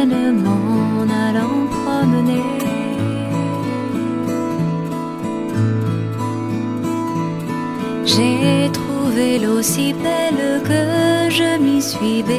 plaine m'en allant promener. J'ai trouvé l'eau si belle que je m'y suis